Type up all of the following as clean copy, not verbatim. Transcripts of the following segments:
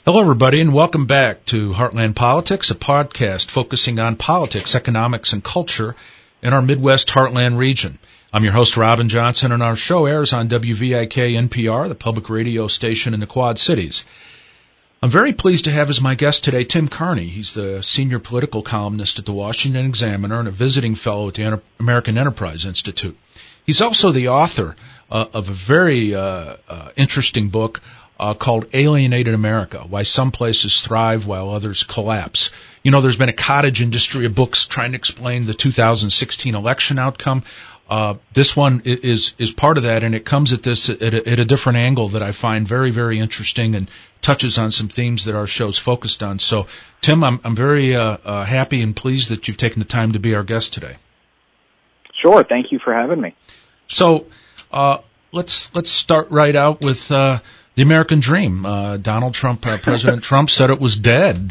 Hello, everybody, and welcome back to Heartland Politics, a podcast focusing on politics, economics, and culture in our Midwest Heartland region. I'm your host, Robin Johnson, and our show airs on WVIK NPR, the public radio station in the Quad Cities. I'm very pleased to have as my guest today Tim Carney. He's the senior political columnist at the Washington Examiner and a visiting fellow at the American Enterprise Institute. He's also the author of a very interesting book called Alienated America, Why Some Places Thrive While Others Collapse. You know, there's been a cottage industry of books trying to explain the 2016 election outcome. This one is part of that, and it comes at this at a different angle that I find very, very interesting and touches on some themes that our show's focused on. So, Tim, I'm very happy and pleased that you've taken the time to be our guest today. Sure. Thank you for having me. So, let's start right out with the American dream. Donald Trump, President Trump said it was dead.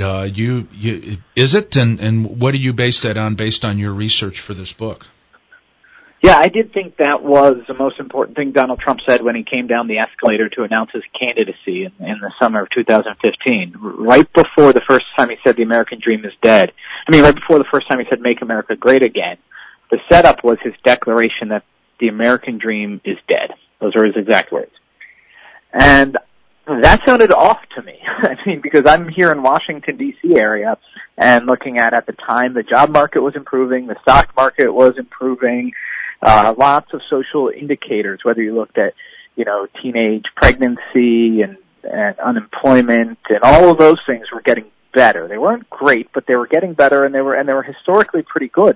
Is it? And what do you base that on based on your research for this book? Yeah, I did think that was the most important thing Donald Trump said when he came down the escalator to announce his candidacy in the summer of 2015. Right before the first time he said the American dream is dead. Right before the first time he said make America great again. The setup was his declaration that the American dream is dead. Those are his exact words. And that sounded off to me. Because I'm here in Washington, D.C. area, and looking at the time, the job market was improving, the stock market was improving, lots of social indicators, whether you looked at, teenage pregnancy and unemployment, and all of those things were getting better. They weren't great, but they were getting better, and they were historically pretty good.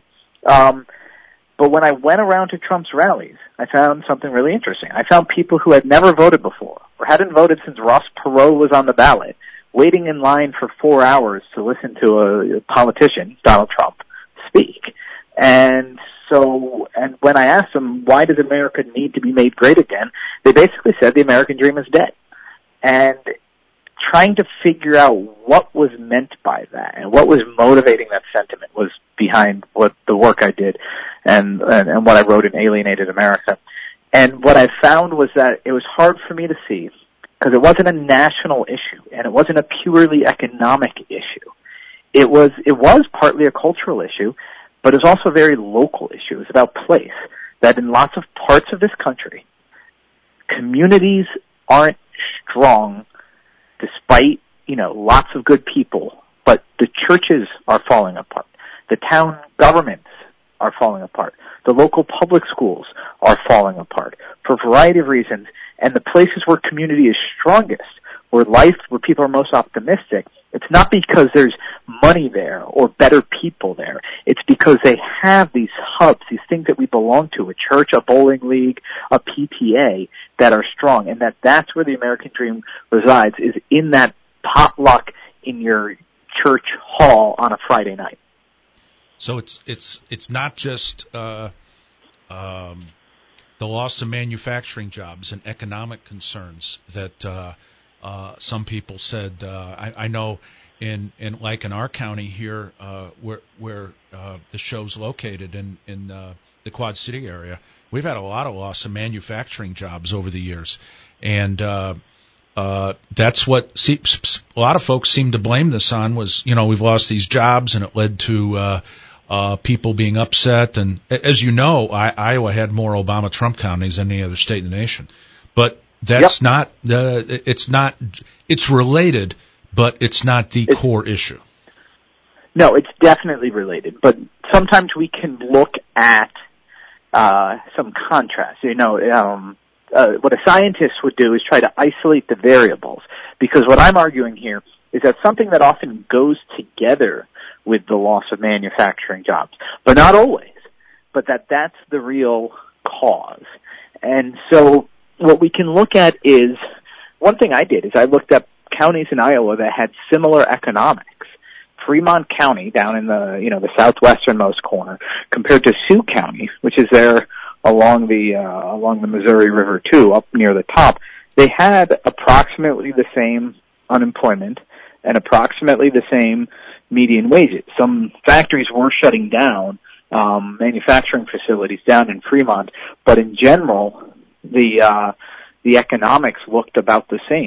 But when I went around to Trump's rallies, I found something really interesting. I found people who had never voted before, or hadn't voted since Ross Perot was on the ballot, waiting in line for 4 hours to listen to a politician, Donald Trump, speak. And when I asked them, why does America need to be made great again, they basically said the American dream is dead. And trying to figure out what was meant by that and what was motivating that sentiment was behind what the work I did and what I wrote in Alienated America. And what I found was that it was hard for me to see because it wasn't a national issue and it wasn't a purely economic issue. It was partly a cultural issue, but it was also a very local issue. It was about place, that in lots of parts of this country, communities aren't strong despite, lots of good people, but the churches are falling apart. The town governments are falling apart. The local public schools are falling apart for a variety of reasons. And the places where community is strongest, where people are most optimistic, it's not because there's money there or better people there. It's because they have these hubs, these things that we belong to, a church, a bowling league, a PTA, that are strong. And that's where the American dream resides, is in that potluck in your church hall on a Friday night. So it's not just the loss of manufacturing jobs and economic concerns that some people said. I know in our county here, where the show's located in the Quad City area, we've had a lot of loss of manufacturing jobs over the years, and that's what a lot of folks seem to blame this on. Was we've lost these jobs, and it led to people being upset. And as you know, Iowa had more Obama-Trump counties than any other state in the nation. But that's not it's related, but it's not the core issue. No, it's definitely related. But sometimes we can look at some contrast. What a scientist would do is try to isolate the variables. Because what I'm arguing here is that something that often goes together with the loss of manufacturing jobs, but not always, but that's the real cause. And so what we can look at is, one thing I did is I looked up counties in Iowa that had similar economics. Fremont County, down in the southwesternmost corner, compared to Sioux County, which is there along the Missouri River too, up near the top. They had approximately the same unemployment and approximately the same median wages. Some factories were shutting down, manufacturing facilities down in Fremont, but in general, the economics looked about the same.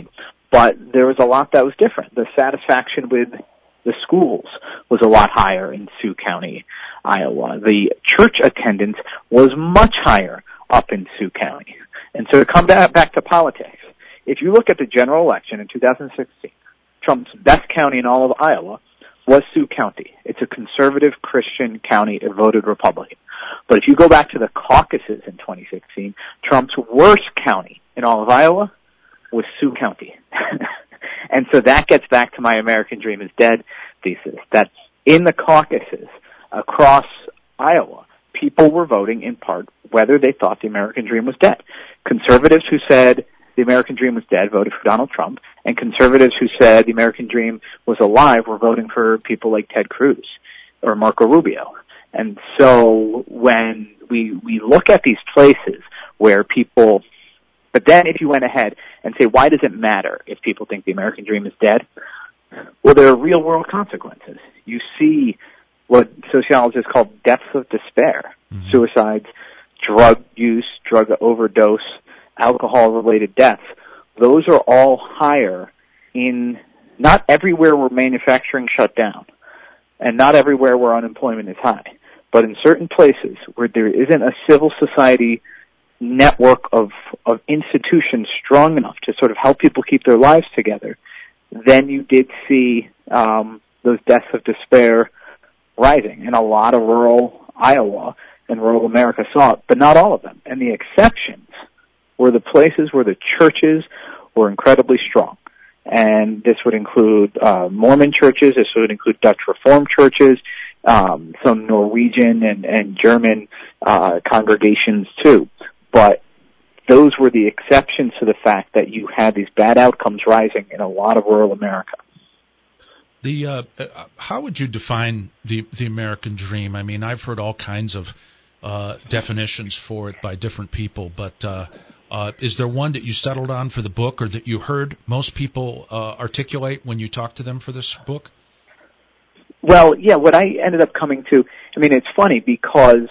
but there was a lot that was different. The satisfaction with the schools was a lot higher in Sioux County, Iowa. The church attendance was much higher up in Sioux County. And so to come back to politics, if you look at the general election in 2016, Trump's best county in all of Iowa was Sioux County. It's a conservative Christian county. It voted Republican. But if you go back to the caucuses in 2016, Trump's worst county in all of Iowa was Sioux County. And so that gets back to my American Dream is Dead thesis, that in the caucuses across Iowa, people were voting in part whether they thought the American dream was dead. Conservatives who said the American dream was dead voted for Donald Trump, and conservatives who said the American dream was alive were voting for people like Ted Cruz or Marco Rubio. And so when we look at these places where people, but then if you went ahead and say, why does it matter if people think the American dream is dead? Well, there are real world consequences. You see what sociologists call deaths of despair, suicides, drug use, drug overdose, alcohol-related deaths. Those are all higher in not everywhere where manufacturing shut down, and not everywhere where unemployment is high, but in certain places where there isn't a civil society network of institutions strong enough to sort of help people keep their lives together, then you did see those deaths of despair rising. And a lot of rural Iowa and rural America saw it, but not all of them. And the exceptions were the places where the churches were incredibly strong. And this would include Mormon churches, this would include Dutch Reformed churches, some Norwegian and German congregations too. But those were the exceptions to the fact that you had these bad outcomes rising in a lot of rural America. How would you define the American dream? I mean, I've heard all kinds of definitions for it by different people, but is there one that you settled on for the book, or that you heard most people articulate when you talked to them for this book? Well, yeah, what I ended up coming to, I mean, it's funny because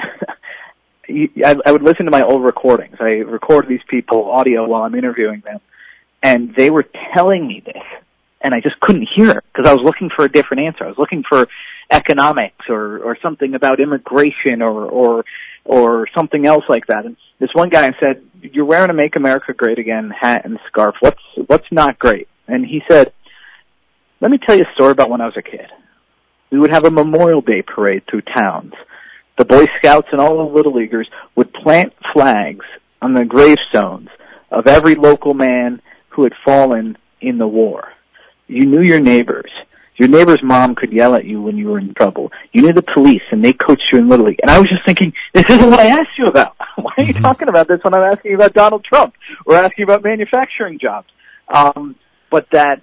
I would listen to my old recordings. I recorded these people audio while I'm interviewing them, and they were telling me this, and I just couldn't hear it because I was looking for a different answer. I was looking for economics or something about immigration or something else like that. And this one guy said, "You're wearing a Make America Great Again hat and scarf. What's not great?" And he said, "Let me tell you a story about when I was a kid. We would have a Memorial Day parade through towns. The Boy Scouts and all the Little Leaguers would plant flags on the gravestones of every local man who had fallen in the war. You knew your neighbors. Your neighbor's mom could yell at you when you were in trouble. You knew the police, and they coached you in Little League." And I was just thinking, this isn't what I asked you about. Why are you talking about this when I'm asking you about Donald Trump or asking about manufacturing jobs? But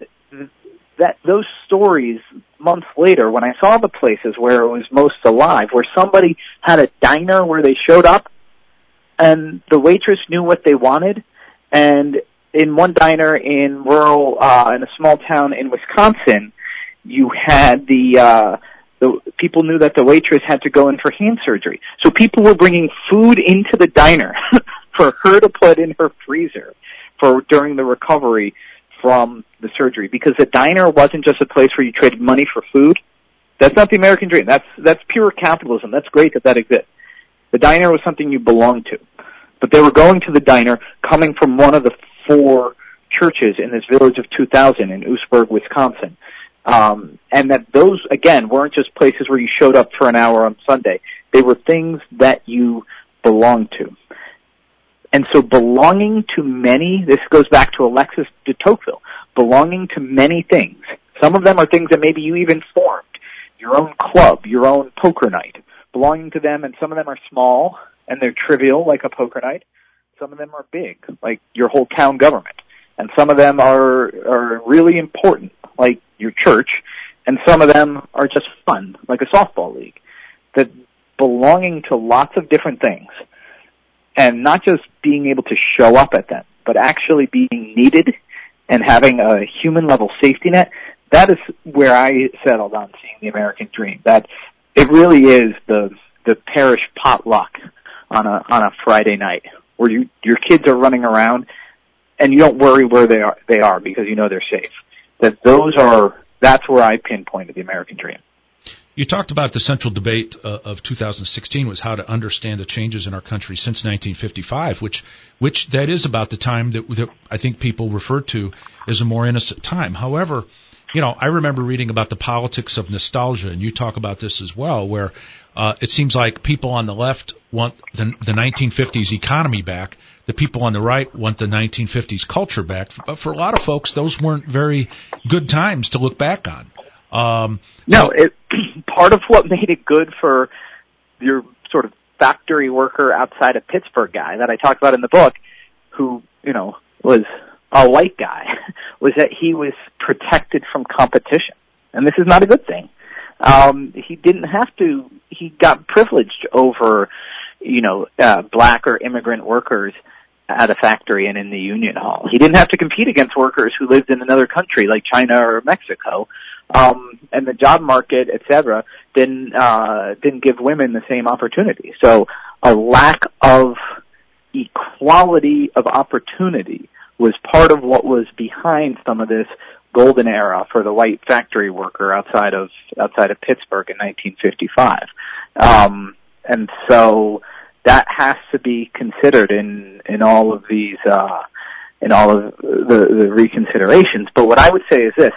those stories months later, when I saw the places where it was most alive, where somebody had a diner where they showed up and the waitress knew what they wanted, and in one diner in rural, in a small town in Wisconsin, you had the people knew that the waitress had to go in for hand surgery. So people were bringing food into the diner for her to put in her freezer during the recovery from the surgery, because the diner wasn't just a place where you traded money for food. That's not the American dream. That's pure capitalism. That's great that exists. The diner was something you belonged to. But they were going to the diner coming from one of the 4 churches in this village of 2,000 in Oostburg, Wisconsin. And that those, again, weren't just places where you showed up for an hour on Sunday. They were things that you belonged to. And so belonging to many, this goes back to Alexis de Tocqueville, belonging to many things. Some of them are things that maybe you even formed, your own club, your own poker night, belonging to them, and some of them are small and they're trivial, like a poker night. Some of them are big, like your whole town government. And some of them are really important, like your church, and some of them are just fun, like a softball league. That belonging to lots of different things, and not just being able to show up at them, but actually being needed and having a human level safety net, that is where I settled on seeing the American dream. That it really is the parish potluck on a Friday night, where your kids are running around and you don't worry where they are because you know they're safe. That's where I pinpointed the American dream. You talked about the central debate of 2016 was how to understand the changes in our country since 1955, which that is about the time that I think people refer to as a more innocent time. However, I remember reading about the politics of nostalgia, and you talk about this as well, where it seems like people on the left want the 1950s economy back. The people on the right want the 1950s culture back. But for a lot of folks, those weren't very good times to look back on. Part of what made it good for your sort of factory worker outside of Pittsburgh guy that I talked about in the book, who, was a white guy, was that he was protected from competition. And this is not a good thing. He got privileged over, black or immigrant workers at a factory and in the union hall. He didn't have to compete against workers who lived in another country like China or Mexico. And the job market, et cetera, didn't give women the same opportunity. So a lack of equality of opportunity was part of what was behind some of this golden era for the white factory worker outside of Pittsburgh in 1955. And so that has to be considered in all of these, in all of the reconsiderations. But what I would say is this.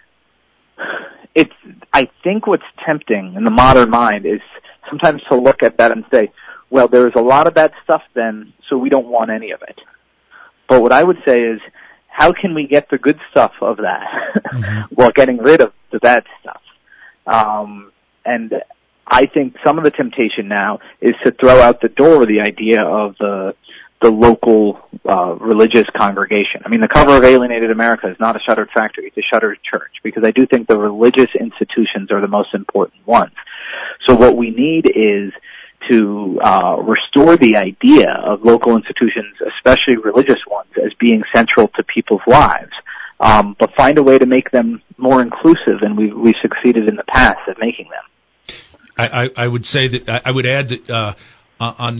I think what's tempting in the modern mind is sometimes to look at that and say, well, there's a lot of bad stuff then, so we don't want any of it. But what I would say is, how can we get the good stuff of that while getting rid of the bad stuff? And I think some of the temptation now is to throw out the door the idea of the local religious congregation. I mean, the cover of Alienated America is not a shuttered factory, it's a shuttered church, because I do think the religious institutions are the most important ones. So what we need is to restore the idea of local institutions, especially religious ones, as being central to people's lives, but find a way to make them more inclusive, and we've succeeded in the past at making them. I would say that I would add that on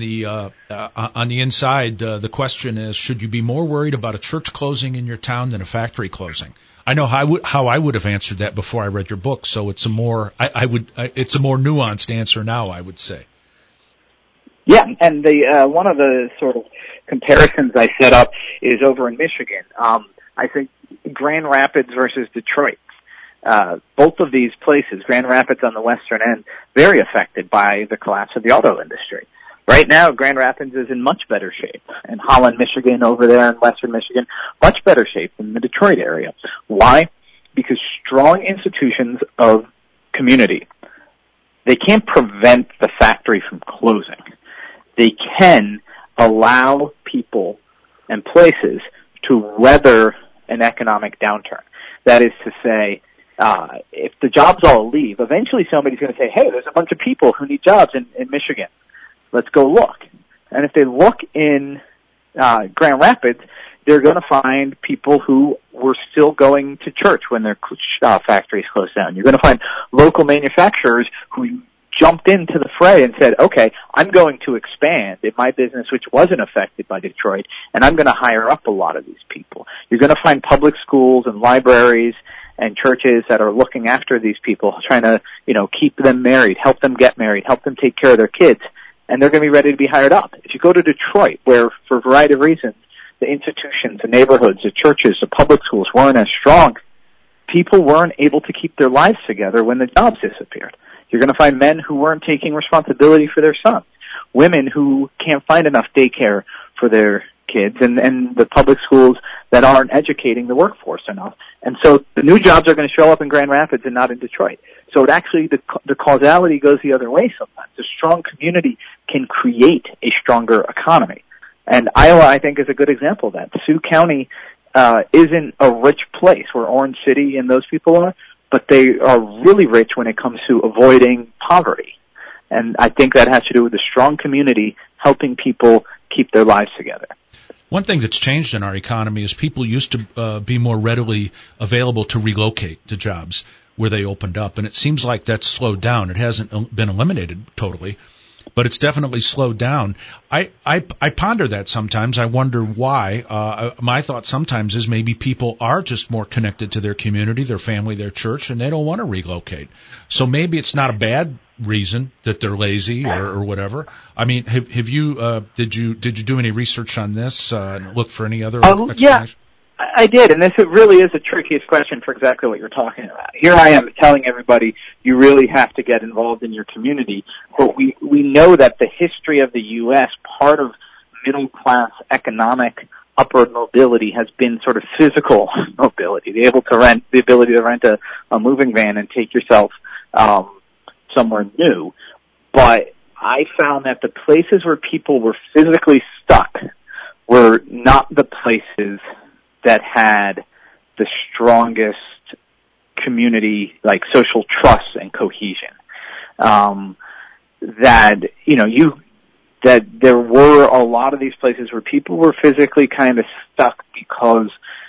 the inside, the question is: should you be more worried about a church closing in your town than a factory closing? I know how I would have answered that before I read your book, so it's a more it's a more nuanced answer now, I would say. Yeah, and one of the sort of comparisons I set up is over in Michigan. I think Grand Rapids versus Detroit. Both of these places, Grand Rapids on the western end, very affected by the collapse of the auto industry. Right now, Grand Rapids is in much better shape, and Holland, Michigan, over there in western Michigan, much better shape than the Detroit area. Why? Because strong institutions of community, they can't prevent the factory from closing. They can allow people and places to weather an economic downturn. That is to say, if the jobs all leave, eventually somebody's going to say, hey, there's a bunch of people who need jobs in Michigan. Let's go look. And if they look in Grand Rapids, they're going to find people who were still going to church when their factories closed down. You're going to find local manufacturers who jumped into the fray and said, okay, I'm going to expand in my business, which wasn't affected by Detroit, and I'm going to hire up a lot of these people. You're going to find public schools and libraries and churches that are looking after these people, trying to, keep them married, help them get married, help them take care of their kids, and they're going to be ready to be hired up. If you go to Detroit, where for a variety of reasons, the institutions, the neighborhoods, the churches, the public schools weren't as strong, people weren't able to keep their lives together when the jobs disappeared. You're going to find men who weren't taking responsibility for their sons, women who can't find enough daycare for their kids, and the public schools that aren't educating the workforce enough. And so the new jobs are going to show up in Grand Rapids and not in Detroit. So it actually, the causality goes the other way sometimes. A strong community can create a stronger economy. And Iowa, I think, is a good example of that. Sioux County isn't a rich place where Orange City and those people are, but they are really rich when it comes to avoiding poverty. And I think that has to do with a strong community helping people keep their lives together. One thing that's changed in our economy is people used to be more readily available to relocate to jobs where they opened up, and it seems like that's slowed down. It hasn't been eliminated totally, but it's definitely slowed down. I ponder that sometimes. I wonder why. My thought sometimes is maybe people are just more connected to their community, their family, their church, and they don't want to relocate. So maybe it's not a bad reason that they're lazy or whatever. I mean, have you did you do any research on this and look for any other explanation? Yeah, I did, and this really is the trickiest question for exactly what you're talking about. Here I am telling everybody you really have to get involved in your community, but we know that the history of the U.S., part of middle-class economic upward mobility has been sort of physical mobility, the ability to rent a moving van and take yourself somewhere new. But I found that the places where people were physically stuck were not the places that had the strongest community, like social trust and cohesion. That there were a lot of these places where people were physically kind of stuck because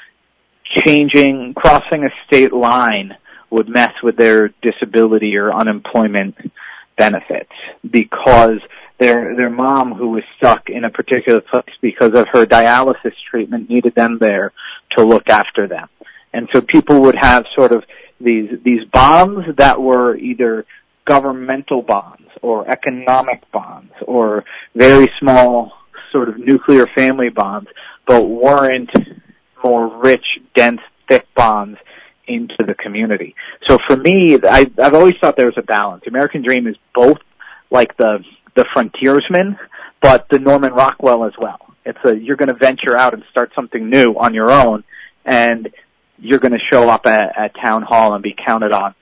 crossing a state line would mess with their disability or unemployment benefits, because their mom, who was stuck in a particular place because of her dialysis treatment, needed them there to look after them. And so people would have sort of these bonds that were either governmental bonds or economic bonds or very small sort of nuclear family bonds, but weren't more rich, dense, thick bonds into the community. So for me, I've always thought there was a balance. The American Dream is both like the frontiersman, but the Norman Rockwell as well. You're going to venture out and start something new on your own, and you're going to show up at town hall and be counted on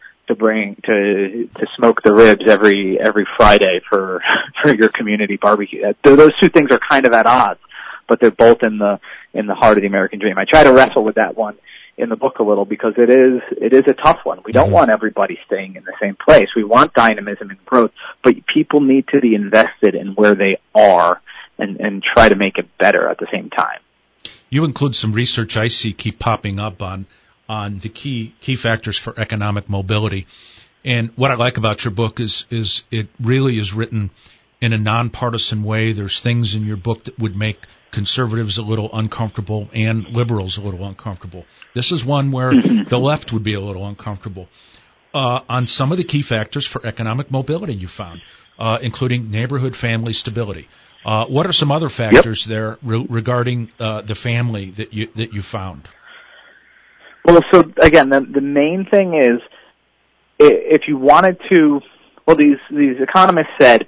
to smoke the ribs every Friday for your community barbecue. Those two things are kind of at odds, but they're both in the heart of the American Dream. I try to wrestle with that one in the book a little, because it is a tough one. We don't want everybody staying in the same place. We want dynamism and growth, but people need to be invested in where they are and try to make it better at the same time. You include some research I see keep popping up on the key factors for economic mobility. And what I like about your book is it really is written in a nonpartisan way. There's things in your book that would make conservatives a little uncomfortable and liberals a little uncomfortable. This is one where the left would be a little uncomfortable. On some of the key factors for economic mobility you found, including neighborhood family stability. What are some other factors there regarding the family that you found? Well, so again, the main thing is, if you wanted to, well, these economists said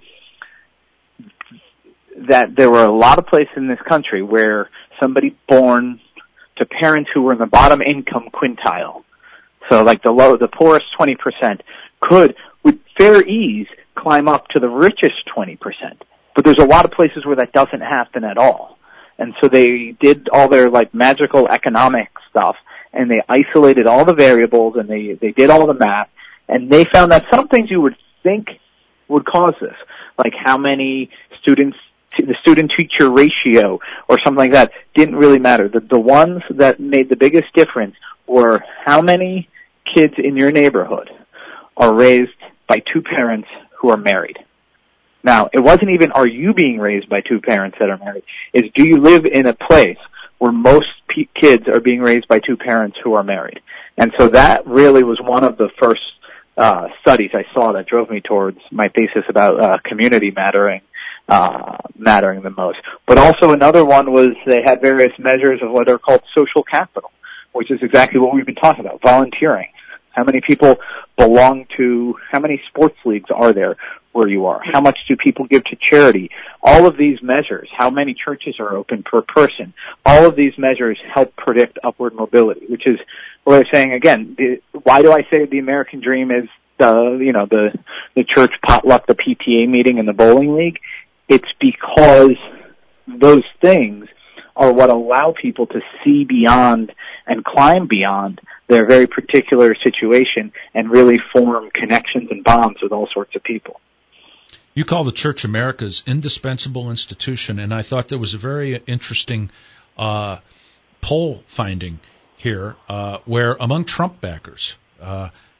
that there were a lot of places in this country where somebody born to parents who were in the bottom income quintile, so like the poorest 20%, could with fair ease climb up to the richest 20%. But there's a lot of places where that doesn't happen at all. And so they did all their like magical economic stuff, and they isolated all the variables, and they did all the math, and they found that some things you would think would cause this, like how many students, the student-teacher ratio or something like that, didn't really matter. The ones that made the biggest difference were how many kids in your neighborhood are raised by two parents who are married. Now, it wasn't even, are you being raised by two parents that are married? It's, do you live in a place where most kids are being raised by two parents who are married? And so that really was one of the first studies I saw that drove me towards my thesis about community mattering the most. But also another one was they had various measures of what are called social capital, which is exactly what we've been talking about, volunteering. How many people belong to, how many sports leagues are there where you are? How much do people give to charity? All of these measures, how many churches are open per person, all of these measures help predict upward mobility, which is what I'm saying again. Why do I say the American Dream is the church potluck, the PTA meeting, and the bowling league? It's because those things are what allow people to see beyond and climb beyond their very particular situation and really form connections and bonds with all sorts of people. You call the Church America's indispensable institution, and I thought there was a very interesting poll finding here where among Trump backers,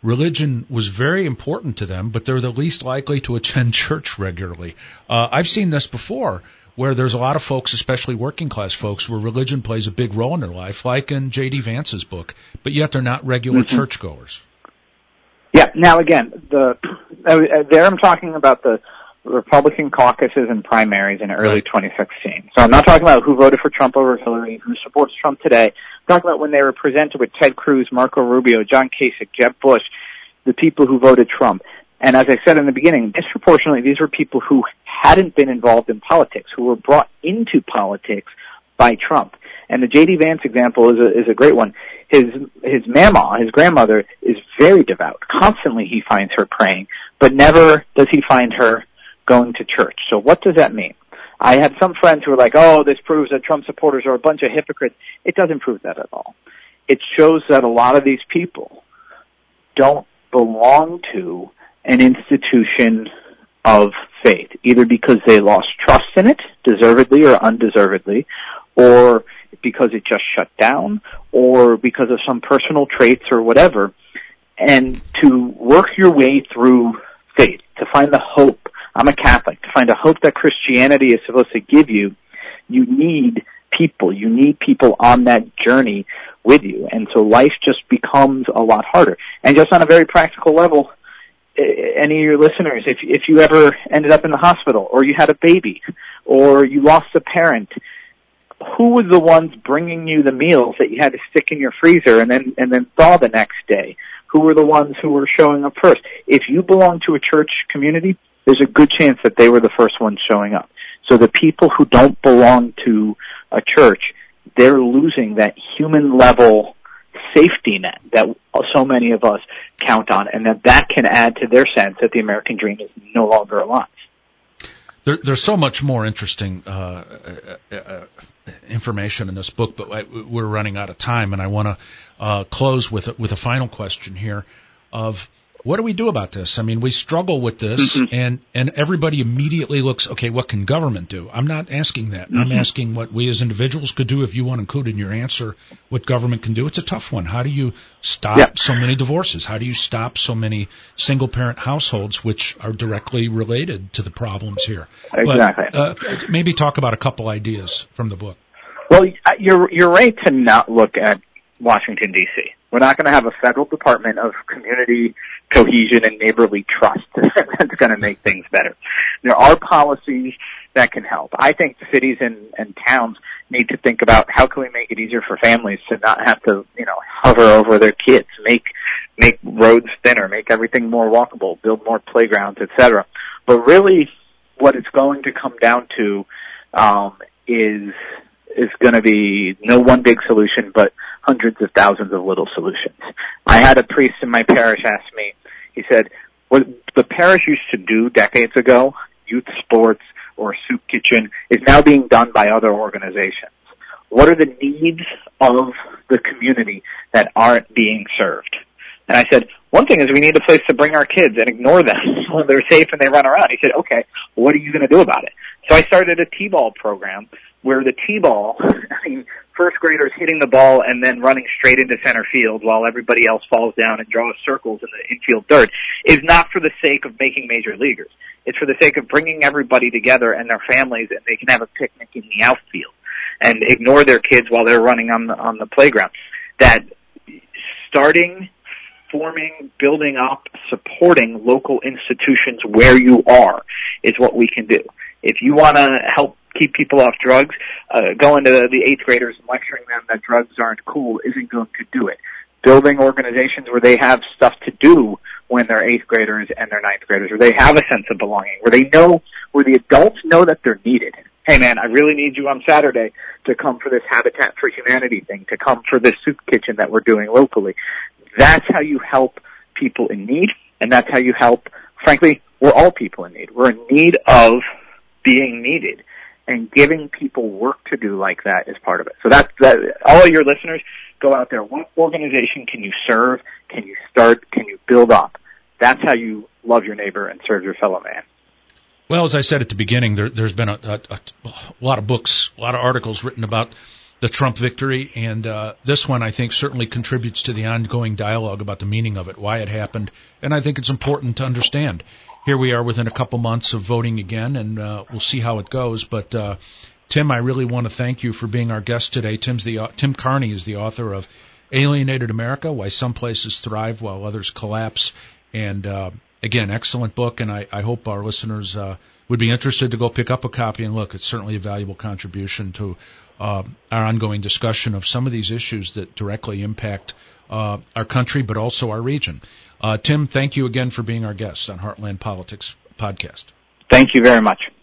religion was very important to them, but they're the least likely to attend church regularly. I've seen this before, where there's a lot of folks, especially working class folks, where religion plays a big role in their life, like in J.D. Vance's book, but yet they're not regular churchgoers. Yeah. Now again, there I'm talking about the Republican caucuses and primaries in early 2016. So I'm not talking about who voted for Trump over Hillary, who supports Trump today. I'm talking about when they were presented with Ted Cruz, Marco Rubio, John Kasich, Jeb Bush, the people who voted Trump. And as I said in the beginning, disproportionately, these were people who hadn't been involved in politics, who were brought into politics by Trump. And the J.D. Vance example is a great one. His mama, his grandmother, is very devout. Constantly he finds her praying, but never does he find her going to church. So what does that mean? I had some friends who were like, oh, this proves that Trump supporters are a bunch of hypocrites. It doesn't prove that at all. It shows that a lot of these people don't belong to an institution of faith, either because they lost trust in it, deservedly or undeservedly, or because it just shut down, or because of some personal traits or whatever. And to work your way through faith, to find the hope, I'm a Catholic, to find a hope that Christianity is supposed to give you, you need people. You need people on that journey with you. And so life just becomes a lot harder. And just on a very practical level, any of your listeners, if you ever ended up in the hospital, or you had a baby, or you lost a parent, who was the ones bringing you the meals that you had to stick in your freezer and then thaw the next day? Who were the ones who were showing up first? If you belong to a church community, there's a good chance that they were the first ones showing up. So the people who don't belong to a church, they're losing that human level safety net that so many of us count on, and that can add to their sense that the American dream is no longer alive. There's so much more interesting information in this book, but we're running out of time, and I want to close with a final question here of what do we do about this? I mean, we struggle with this, and everybody immediately looks, okay, what can government do? I'm not asking that. I'm asking what we as individuals could do. If you want to include in your answer what government can do, it's a tough one. How do you stop so many divorces? How do you stop so many single-parent households, which are directly related to the problems here? Exactly. But, maybe talk about a couple ideas from the book. Well, you're right to not look at Washington, D.C. We're not going to have a federal Department of Community Cohesion and Neighborly Trust that's going to make things better. There are policies that can help. I think cities and towns need to think about how can we make it easier for families to not have to, hover over their kids, make roads thinner, make everything more walkable, build more playgrounds, etc. But really what it's going to come down to is going to be no one big solution, but hundreds of thousands of little solutions. I had a priest in my parish ask me, he said, what the parish used to do decades ago, youth sports or soup kitchen, is now being done by other organizations. What are the needs of the community that aren't being served? And I said, one thing is we need a place to bring our kids and ignore them when they're safe and they run around. He said, okay, what are you going to do about it? So I started a T-ball program where the T-ball, first graders hitting the ball and then running straight into center field while everybody else falls down and draws circles in the infield dirt, is not for the sake of making major leaguers. It's for the sake of bringing everybody together and their families, and they can have a picnic in the outfield and ignore their kids while they're running on the playground. That starting, forming, building up, supporting local institutions where you are is what we can do. If you want to help keep people off drugs, going to the 8th graders and lecturing them that drugs aren't cool isn't going to do it. Building organizations where they have stuff to do when they're 8th graders and they're 9th graders, where they have a sense of belonging, where the adults know that they're needed. Hey man, I really need you on Saturday to come for this Habitat for Humanity thing, to come for this soup kitchen that we're doing locally. That's how you help people in need, and that's how you help, frankly, we're all people in need. We're in need of being needed, and giving people work to do like that is part of it. So that's all your listeners, go out there. What organization can you serve? Can you start? Can you build up? That's how you love your neighbor and serve your fellow man. Well, as I said at the beginning, there's been a lot of books, a lot of articles written about the Trump victory, and this one I think certainly contributes to the ongoing dialogue about the meaning of it, why it happened, and I think it's important to understand. Here we are within a couple months of voting again, and we'll see how it goes. But Tim, I really want to thank you for being our guest today. Tim Carney is the author of Alienated America: Why Some Places Thrive While Others Collapse, and again, excellent book, and I hope our listeners would be interested to go pick up a copy and look. It's certainly a valuable contribution to our ongoing discussion of some of these issues that directly impact our country, but also our region. Tim, thank you again for being our guest on Heartland Politics Podcast. Thank you very much.